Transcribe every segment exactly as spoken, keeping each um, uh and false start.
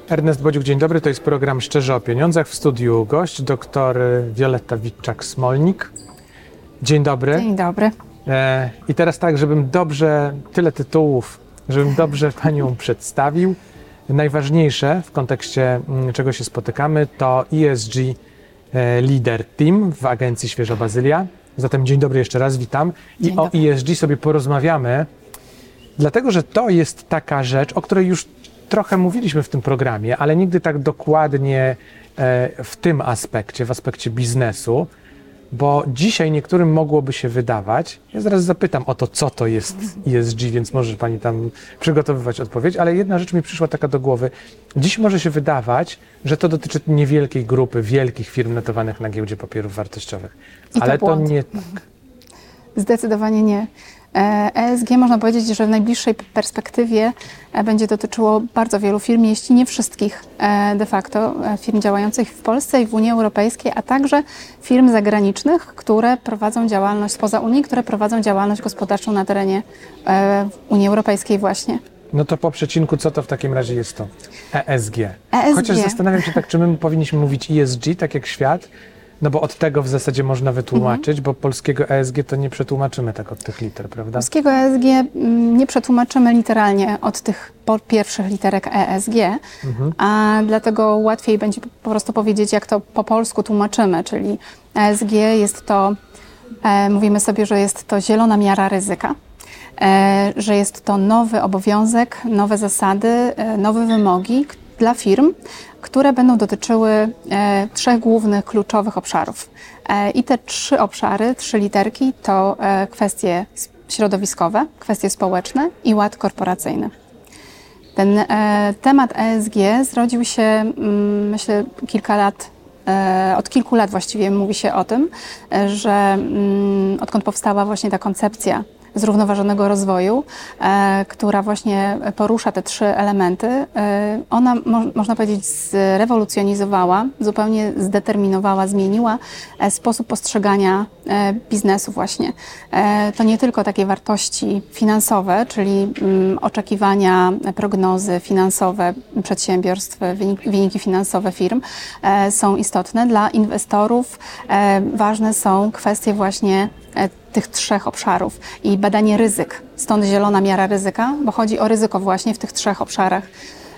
Ernest Bodziuk, dzień dobry. To jest program Szczerze o Pieniądzach. W studiu gość, dr Wioletta Witczak-Smolnik. Dzień dobry. Dzień dobry. E, I teraz tak, żebym dobrze, tyle tytułów, żebym dobrze Panią przedstawił. Najważniejsze w kontekście m, czego się spotykamy, to E S G e, Leader Team w agencji Świeża Bazylia. Zatem dzień dobry jeszcze raz, witam. I Dzień o dobry. E S G sobie porozmawiamy, dlatego że to jest taka rzecz, o której już trochę mówiliśmy w tym programie, ale nigdy tak dokładnie e, w tym aspekcie, w aspekcie biznesu, bo dzisiaj niektórym mogłoby się wydawać, ja zaraz zapytam o to, co to jest E S G, więc może Pani tam przygotowywać odpowiedź, ale jedna rzecz mi przyszła taka do głowy. Dziś może się wydawać, że to dotyczy niewielkiej grupy wielkich firm notowanych na giełdzie papierów wartościowych, I to ale to błąd. nie tak. Zdecydowanie nie. E S G można powiedzieć, że w najbliższej perspektywie będzie dotyczyło bardzo wielu firm, jeśli nie wszystkich de facto firm działających w Polsce i w Unii Europejskiej, a także firm zagranicznych, które prowadzą działalność spoza Unii, które prowadzą działalność gospodarczą na terenie Unii Europejskiej właśnie. No to po przecinku, co to w takim razie jest to? E S G. E S G. Chociaż zastanawiam się tak, czy my powinniśmy mówić E S G, tak jak świat, no bo od tego w zasadzie można wytłumaczyć, mhm. bo polskiego E S G to nie przetłumaczymy tak od tych liter, prawda? Polskiego E S G nie przetłumaczymy literalnie od tych pierwszych literek E S G, mhm. a dlatego łatwiej będzie po prostu powiedzieć, jak to po polsku tłumaczymy, czyli E S G jest to, e, mówimy sobie, że jest to zielona miara ryzyka, e, że jest to nowy obowiązek, nowe zasady, e, nowe wymogi dla firm, które będą dotyczyły e, trzech głównych, kluczowych obszarów. E, I te trzy obszary, trzy literki to e, kwestie środowiskowe, kwestie społeczne i ład korporacyjny. Ten e, temat E S G zrodził się, mm, myślę, kilka lat, e, od kilku lat właściwie mówi się o tym, e, że mm, odkąd powstała właśnie ta koncepcja zrównoważonego rozwoju, e, która właśnie porusza te trzy elementy. E, ona, mo można powiedzieć, zrewolucjonizowała, zupełnie zdeterminowała, zmieniła e, sposób postrzegania e, biznesu właśnie. E, to nie tylko takie wartości finansowe, czyli mm, oczekiwania, prognozy finansowe przedsiębiorstw, wynik, wyniki finansowe firm e, są istotne. Dla inwestorów e, ważne są kwestie właśnie e, tych trzech obszarów i badanie ryzyk. Stąd zielona miara ryzyka, bo chodzi o ryzyko właśnie w tych trzech obszarach.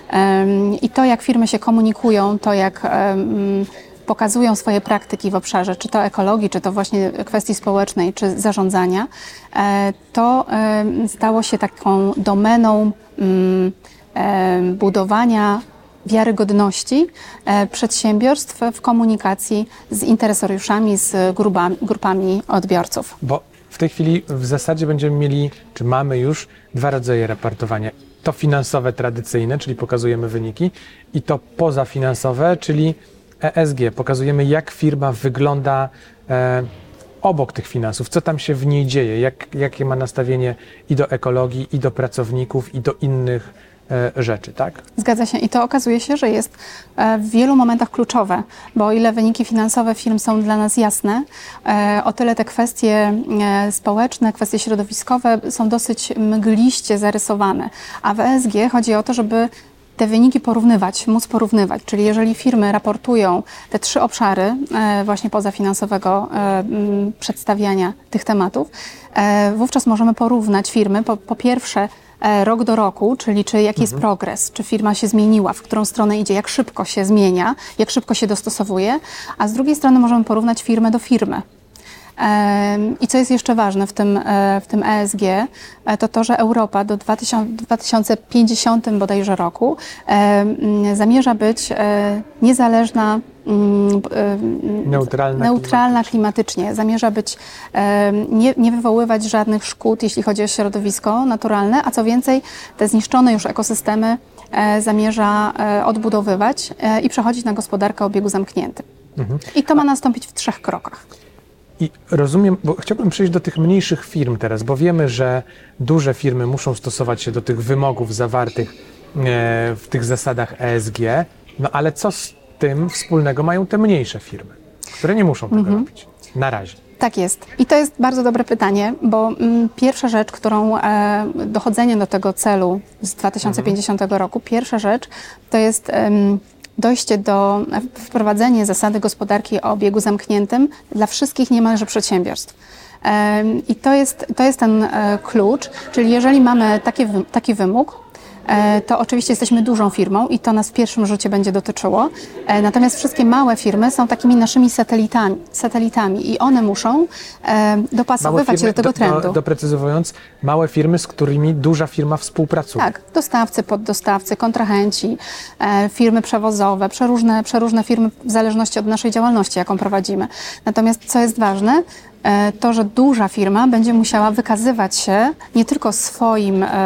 Um, I to, jak firmy się komunikują, to jak um, pokazują swoje praktyki w obszarze, czy to ekologii, czy to właśnie kwestii społecznej, czy zarządzania, e, to e, stało się taką domeną um, e, budowania wiarygodności e, przedsiębiorstw w komunikacji z interesariuszami, z grupami, grupami odbiorców. Bo w tej chwili w zasadzie będziemy mieli, czy mamy już dwa rodzaje raportowania. To finansowe, tradycyjne, czyli pokazujemy wyniki, i to pozafinansowe, czyli E S G. Pokazujemy, jak firma wygląda e, obok tych finansów, co tam się w niej dzieje, jak, jakie ma nastawienie i do ekologii, i do pracowników, i do innych rzeczy, tak? Zgadza się i to okazuje się, że jest w wielu momentach kluczowe, bo o ile wyniki finansowe firm są dla nas jasne, o tyle te kwestie społeczne, kwestie środowiskowe są dosyć mgliście zarysowane, a w E S G chodzi o to, żeby te wyniki porównywać, móc porównywać, czyli jeżeli firmy raportują te trzy obszary właśnie pozafinansowego przedstawiania tych tematów, wówczas możemy porównać firmy, po, po pierwsze rok do roku, czyli czy jaki jest mhm. progres, czy firma się zmieniła, w którą stronę idzie, jak szybko się zmienia, jak szybko się dostosowuje, a z drugiej strony możemy porównać firmę do firmy. I co jest jeszcze ważne w tym, w tym E S G, to to, że Europa do dwa tysiące pięćdziesiątego bodajże roku zamierza być niezależna, neutralna, neutralna klimatycznie. Zamierza być, nie, nie wywoływać żadnych szkód, jeśli chodzi o środowisko naturalne, a co więcej, te zniszczone już ekosystemy zamierza odbudowywać i przechodzić na gospodarkę o obiegu zamkniętym. Mhm. I to ma nastąpić w trzech krokach. I rozumiem, bo chciałbym przejść do tych mniejszych firm teraz, bo wiemy, że duże firmy muszą stosować się do tych wymogów zawartych w tych zasadach E S G, no ale co z tym wspólnego mają te mniejsze firmy, które nie muszą tego mhm. robić na razie? Tak jest. I to jest bardzo dobre pytanie, bo mm, pierwsza rzecz, którą e, dochodzenie do tego celu z dwa tysiące pięćdziesiątego roku, pierwsza rzecz to jest em, dojście do e, wprowadzenie zasady gospodarki o obiegu zamkniętym dla wszystkich niemalże przedsiębiorstw. Em, I to jest, to jest ten e, klucz, czyli jeżeli mamy taki, wy, taki wymóg, e, to oczywiście jesteśmy dużą firmą i to nas w pierwszym rzucie będzie dotyczyło. E, Natomiast wszystkie małe firmy są takimi naszymi satelitami, satelitami i one muszą e, dopasowywać się do tego trendu. Do, doprecyzowując, małe firmy, z którymi duża firma współpracuje. Tak, dostawcy, poddostawcy, kontrahenci, e, firmy przewozowe, przeróżne, przeróżne firmy w zależności od naszej działalności, jaką prowadzimy. Natomiast co jest ważne, e, to, że duża firma będzie musiała wykazywać się nie tylko swoim, e,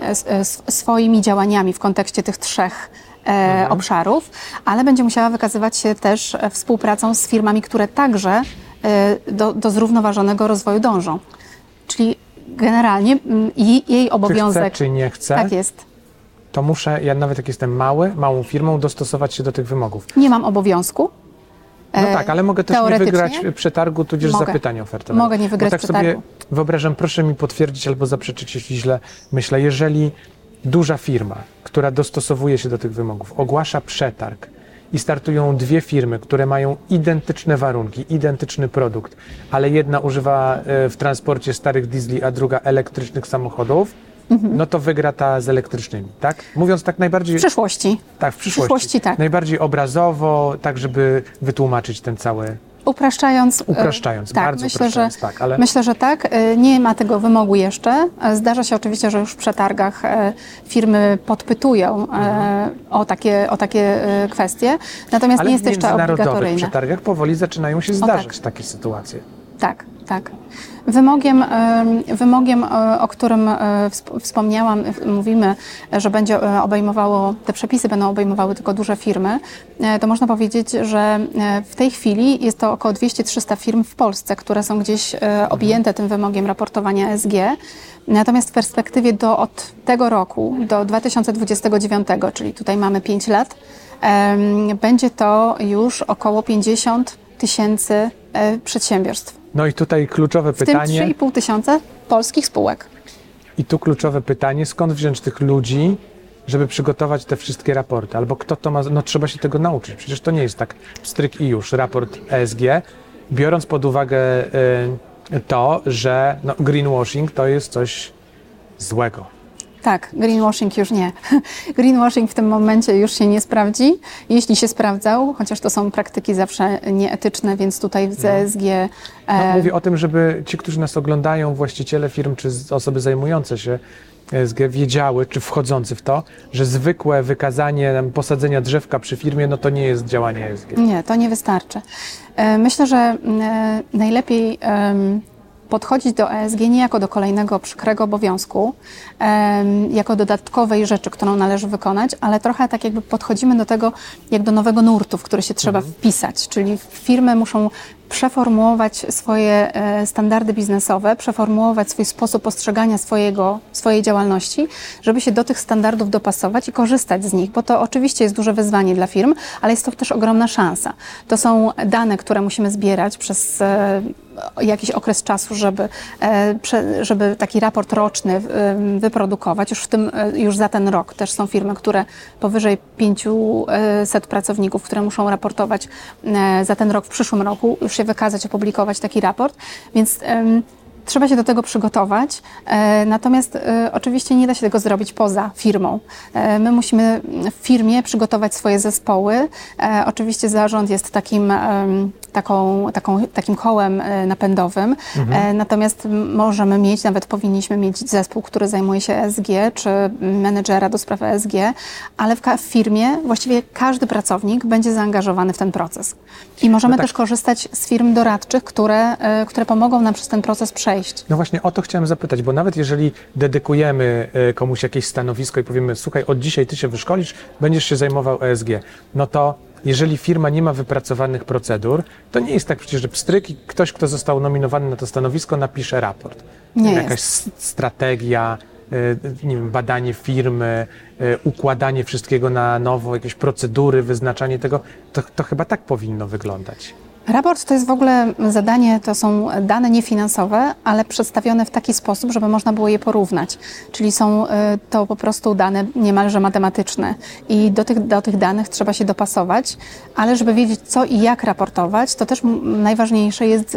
s, swoimi działaniami w kontekście tych trzech e, mhm. obszarów, ale będzie musiała wykazywać się też e, współpracą z firmami, które także e, do, do zrównoważonego rozwoju dążą. Czyli generalnie mm, i jej obowiązek... Czy chcę, czy nie chcę, Tak jest. to muszę, ja nawet jak jestem mały, małą firmą, dostosować się do tych wymogów. Nie mam obowiązku. No e, tak, ale mogę też nie wygrać przetargu, tudzież Mogę. zapytania ofertowego. Mogę nie wygrać Bo tak przetargu. sobie wyobrażam, proszę mi potwierdzić albo zaprzeczyć, jeśli źle myślę, jeżeli duża firma, która dostosowuje się do tych wymogów, ogłasza przetarg i startują dwie firmy, które mają identyczne warunki, identyczny produkt, ale jedna używa e, w transporcie starych diesli, a druga elektrycznych samochodów, mhm. no to wygra ta z elektrycznymi, tak? Mówiąc tak najbardziej... W przyszłości. Tak, w przyszłości. W przyszłości, tak. Najbardziej obrazowo, tak żeby wytłumaczyć ten cały... Upraszczając, Upraszczając, tak, bardzo myślę, upraszczając, że, tak, ale... Myślę, że tak. Nie ma tego wymogu jeszcze. Zdarza się oczywiście, że już w przetargach firmy podpytują mhm. o takie, o takie kwestie, natomiast ale nie jest jeszcze obligatoryjne. Ale w obligatoryjne. przetargach powoli zaczynają się zdarzać tak. takie sytuacje. Tak, tak. Wymogiem, wymogiem, o którym wspomniałam, mówimy, że będzie obejmowało, te przepisy będą obejmowały tylko duże firmy, to można powiedzieć, że w tej chwili jest to około dwieście trzysta firm w Polsce, które są gdzieś objęte tym wymogiem raportowania E S G. Natomiast w perspektywie do od tego roku do dwa tysiące dwudziestego dziewiątego, czyli tutaj mamy pięć lat, będzie to już około pięćdziesiąt tysięcy przedsiębiorstw. No i tutaj kluczowe W tym pytanie. trzy i pół tysiąca polskich spółek. I tu kluczowe pytanie, skąd wziąć tych ludzi, żeby przygotować te wszystkie raporty? Albo kto to ma, no trzeba się tego nauczyć. Przecież to nie jest tak stryk i już, raport E S G, biorąc pod uwagę y, to, że no, greenwashing to jest coś złego. Tak, greenwashing już nie. Greenwashing w tym momencie już się nie sprawdzi. Jeśli się sprawdzał, chociaż to są praktyki zawsze nieetyczne, więc tutaj w E S G... No, e... mówię o tym, żeby ci, którzy nas oglądają, właściciele firm czy osoby zajmujące się E S G wiedziały, czy wchodzący w to, że zwykłe wykazanie posadzenia drzewka przy firmie, no to nie jest działanie E S G. Nie, to nie wystarczy. E, myślę, że e, najlepiej... E, podchodzić do E S G nie jako do kolejnego przykrego obowiązku, um, jako dodatkowej rzeczy, którą należy wykonać, ale trochę tak jakby podchodzimy do tego jak do nowego nurtu, w który się trzeba mhm. wpisać, czyli firmy muszą przeformułować swoje e, standardy biznesowe, przeformułować swój sposób postrzegania swojego, swojej działalności, żeby się do tych standardów dopasować i korzystać z nich, bo to oczywiście jest duże wyzwanie dla firm, ale jest to też ogromna szansa. To są dane, które musimy zbierać przez e, jakiś okres czasu, żeby, e, żeby taki raport roczny e, wyprodukować. Już, w tym, e, już za ten rok też są firmy, które powyżej pięćset pracowników, które muszą raportować e, za ten rok, w przyszłym roku, już się wykazać, opublikować taki raport, więc e, trzeba się do tego przygotować, e, natomiast e, oczywiście nie da się tego zrobić poza firmą. E, my musimy w firmie przygotować swoje zespoły. E, oczywiście zarząd jest takim, e, taką, taką, takim kołem e, napędowym, mhm. e, natomiast możemy mieć, nawet powinniśmy mieć zespół, który zajmuje się E S G, czy menedżera do spraw E S G, ale w, w firmie właściwie każdy pracownik będzie zaangażowany w ten proces. I możemy no tak. też korzystać z firm doradczych, które, e, które pomogą nam przez ten proces przejść. No właśnie o to chciałem zapytać, bo nawet jeżeli dedykujemy komuś jakieś stanowisko i powiemy, słuchaj, od dzisiaj ty się wyszkolisz, będziesz się zajmował E S G, no to jeżeli firma nie ma wypracowanych procedur, to nie jest tak przecież, że pstryk i ktoś, kto został nominowany na to stanowisko, napisze raport. Nie Jakaś jest. strategia, nie wiem, badanie firmy, układanie wszystkiego na nowo, jakieś procedury, wyznaczanie tego, to, to chyba tak powinno wyglądać. Raport to jest w ogóle zadanie, to są dane niefinansowe, ale przedstawione w taki sposób, żeby można było je porównać. Czyli są y, to po prostu dane niemalże matematyczne i do tych, do tych danych trzeba się dopasować, ale żeby wiedzieć co i jak raportować, to też m- najważniejsze jest y,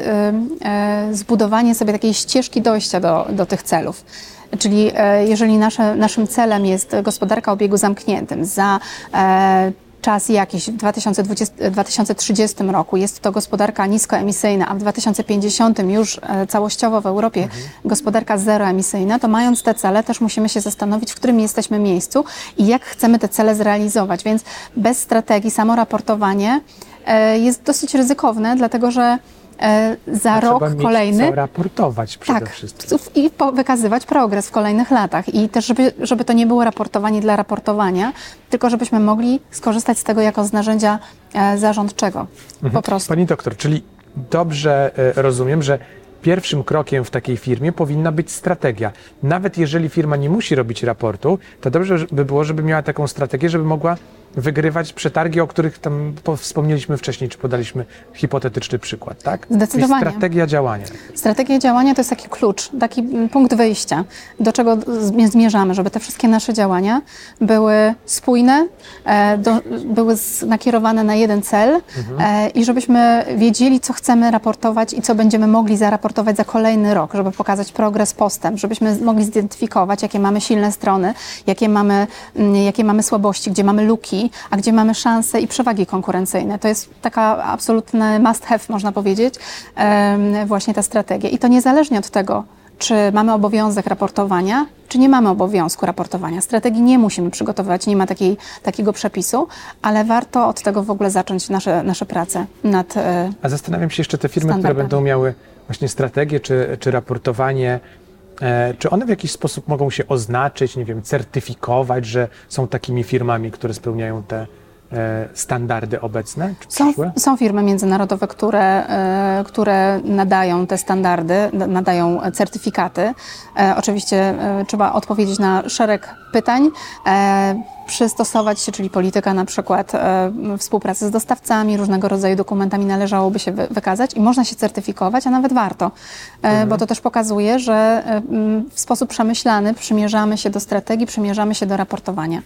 y, zbudowanie sobie takiej ścieżki dojścia do, do tych celów. Czyli e, jeżeli nasze, naszym celem jest gospodarka o obiegu zamkniętym za e, czas jakiś w dwa tysiące trzydziestym roku jest to gospodarka niskoemisyjna, a w dwa tysiące pięćdziesiątym już e, całościowo w Europie mhm. gospodarka zeroemisyjna, to mając te cele też musimy się zastanowić, w którym jesteśmy miejscu i jak chcemy te cele zrealizować. Więc bez strategii samo raportowanie e, jest dosyć ryzykowne, dlatego że E, za A rok trzeba mieć kolejny. co raportować przede tak, wszystkim. I po, wykazywać progres w kolejnych latach. I też, żeby, żeby to nie było raportowanie dla raportowania, tylko żebyśmy mogli skorzystać z tego jako z narzędzia e, zarządczego. Mhm. Po prostu. Pani doktor, czyli dobrze e, rozumiem, że pierwszym krokiem w takiej firmie powinna być strategia. Nawet jeżeli firma nie musi robić raportu, to dobrze by było, żeby miała taką strategię, żeby mogła wygrywać przetargi, o których tam wspomnieliśmy wcześniej, czy podaliśmy hipotetyczny przykład, tak? Zdecydowanie. Czyli strategia działania. Strategia działania to jest taki klucz, taki punkt wyjścia, do czego zmierzamy, żeby te wszystkie nasze działania były spójne, e, do, były nakierowane na jeden cel mhm. e, i żebyśmy wiedzieli, co chcemy raportować i co będziemy mogli zaraportować za kolejny rok, żeby pokazać progres, postęp, żebyśmy mogli zidentyfikować, jakie mamy silne strony, jakie mamy, jakie mamy słabości, gdzie mamy luki, a gdzie mamy szanse i przewagi konkurencyjne. To jest taka absolutny must have, można powiedzieć, właśnie ta strategia. I to niezależnie od tego, czy mamy obowiązek raportowania, czy nie mamy obowiązku raportowania. Strategii nie musimy przygotowywać, nie ma takiej, takiego przepisu, ale warto od tego w ogóle zacząć nasze, nasze prace nad A zastanawiam się jeszcze te firmy, standardem. które będą miały właśnie strategię czy, czy raportowanie, e, czy one w jakiś sposób mogą się oznaczyć, nie wiem, certyfikować, że są takimi firmami, które spełniają te e, standardy obecne, czy Są, przyszłe? są firmy międzynarodowe, które, e, które nadają te standardy, nadają certyfikaty. E, oczywiście e, trzeba odpowiedzieć na szereg pytań, e, przystosować się, czyli polityka na przykład e, współpracy z dostawcami, różnego rodzaju dokumentami należałoby się wy, wykazać i można się certyfikować, a nawet warto, e, mhm. bo to też pokazuje, że e, w sposób przemyślany przymierzamy się do strategii, przymierzamy się do raportowania.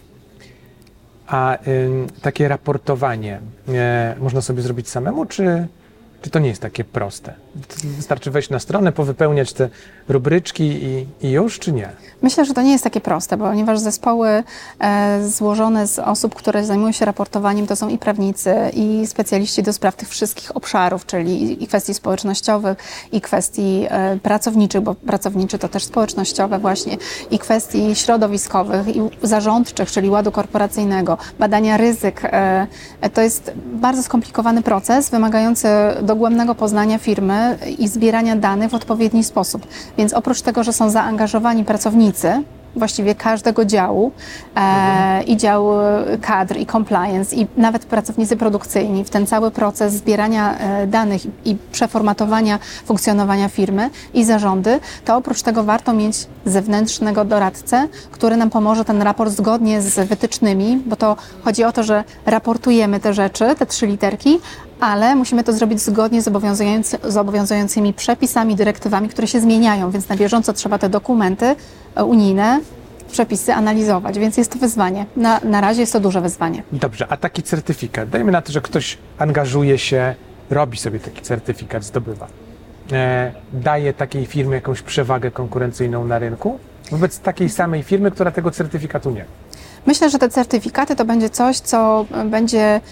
A y, takie raportowanie e, można sobie zrobić samemu, czy, czy to nie jest takie proste? Wystarczy wejść na stronę, powypełniać te rubryczki i, i już, czy nie? Myślę, że to nie jest takie proste, ponieważ zespoły e, złożone z osób, które zajmują się raportowaniem, to są i prawnicy, i specjaliści do spraw tych wszystkich obszarów, czyli i kwestii społecznościowych, i kwestii e, pracowniczych, bo pracowniczy to też społecznościowe właśnie, i kwestii środowiskowych, i zarządczych, czyli ładu korporacyjnego, badania ryzyk. E, to jest bardzo skomplikowany proces, wymagający dogłębnego poznania firmy i zbierania danych w odpowiedni sposób. Więc oprócz tego, że są zaangażowani pracownicy, właściwie każdego działu, e, i dział kadr, i compliance, i nawet pracownicy produkcyjni w ten cały proces zbierania e, danych i przeformatowania funkcjonowania firmy i zarządy, to oprócz tego warto mieć zewnętrznego doradcę, który nam pomoże ten raport zgodnie z wytycznymi, bo to chodzi o to, że raportujemy te rzeczy, te trzy literki, ale musimy to zrobić zgodnie z, obowiązujący, z obowiązującymi przepisami, dyrektywami, które się zmieniają, więc na bieżąco trzeba te dokumenty unijne, przepisy analizować, więc jest to wyzwanie. Na, na razie jest to duże wyzwanie. Dobrze, a taki certyfikat, dajmy na to, że ktoś angażuje się, robi sobie taki certyfikat, zdobywa. E, daje takiej firmie jakąś przewagę konkurencyjną na rynku wobec takiej samej firmy, która tego certyfikatu nie ma. Myślę, że te certyfikaty to będzie coś, co będzie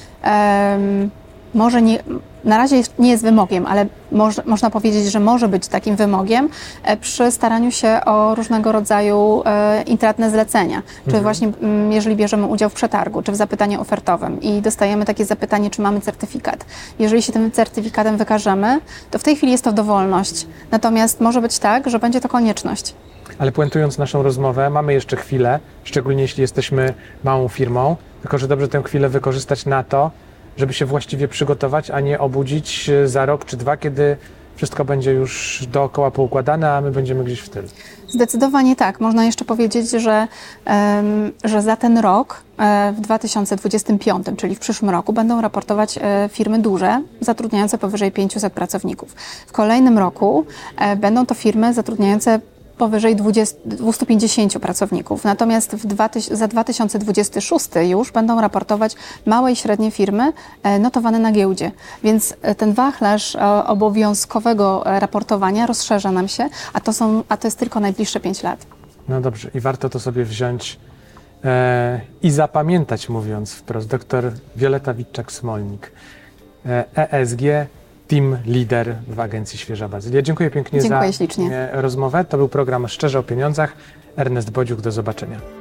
um, może nie, na razie nie jest wymogiem, ale moż, można powiedzieć, że może być takim wymogiem e, przy staraniu się o różnego rodzaju e, intratne zlecenia. Mhm. Czy właśnie m, jeżeli bierzemy udział w przetargu, czy w zapytaniu ofertowym i dostajemy takie zapytanie, czy mamy certyfikat. Jeżeli się tym certyfikatem wykażemy, to w tej chwili jest to dowolność. Natomiast może być tak, że będzie to konieczność. Ale puentując naszą rozmowę, mamy jeszcze chwilę, szczególnie jeśli jesteśmy małą firmą, tylko że dobrze tę chwilę wykorzystać na to, żeby się właściwie przygotować, a nie obudzić za rok czy dwa, kiedy wszystko będzie już dookoła poukładane, a my będziemy gdzieś w tylu. Zdecydowanie tak. Można jeszcze powiedzieć, że, em, że za ten rok, e, w dwa tysiące dwudziestym piątym, czyli w przyszłym roku, będą raportować e, firmy duże, zatrudniające powyżej pięciuset pracowników. W kolejnym roku e, będą to firmy zatrudniające powyżej dwustu pięćdziesięciu pracowników. Natomiast w dwa, za dwa tysiące dwudziesty szósty już będą raportować małe i średnie firmy e, notowane na giełdzie. Więc e, ten wachlarz e, obowiązkowego e, raportowania rozszerza nam się, a to, są, a to jest tylko najbliższe pięć lat. No dobrze, i warto to sobie wziąć e, i zapamiętać, mówiąc wprost. Doktor Wioleta Witczak-Smolnik, e, E S G, Team Leader w agencji Świeża Bazylia. Dziękuję pięknie Dziękuję za ślicznie. rozmowę. To był program Szczerze o Pieniądzach. Ernest Bodziuk, do zobaczenia.